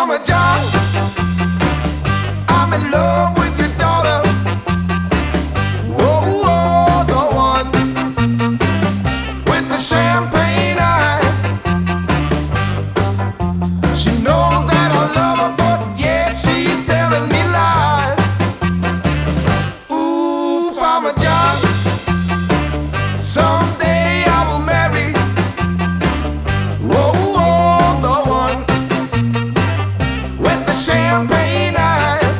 Farmer John, I'm in love with your daughter. Whoa, whoa, the one with the champagne eyes. She knows that I love her, but yet she's telling me lies. Ooh, Farmer John, someday I will marry. Whoa, whoa, the one with the champagne eyes.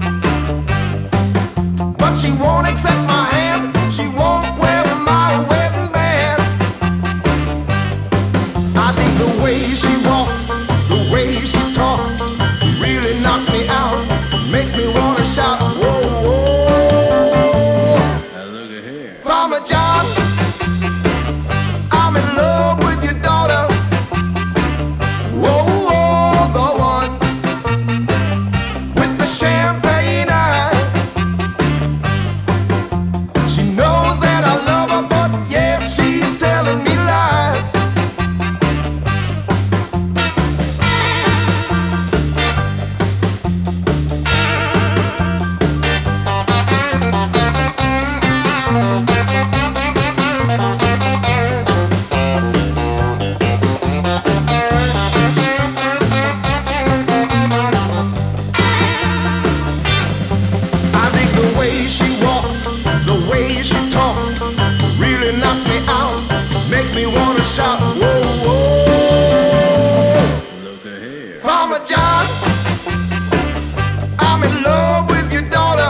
But she won't accept my hand. She won't wear my wedding band. I think the way she walks, the way she talks, really knocks me out. Makes me wanna shout, whoa, whoa. Now look at here. Farmer John, I'm in love with your daughter. Whoa, whoa, the one with the champagne eyes. She knows that I love her, but yeah, she's telling me lies. I think the way she walks, the way she talks, really knocks me out. Makes me wanna shout, whoa, whoa. Look at here. Farmer John, I'm in love with your daughter.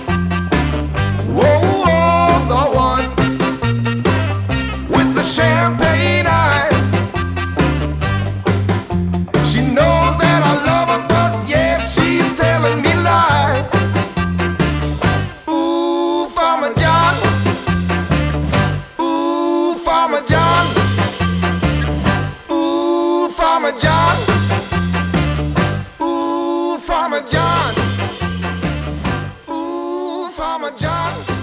Whoa, whoa, the one with the champagne eyes. She knows that I love her, but yet she's telling me lies. Ooh, Farmer John. Ooh, Farmer John. Ooh, Farmer John. Ooh, Farmer John. Ooh, Farmer John.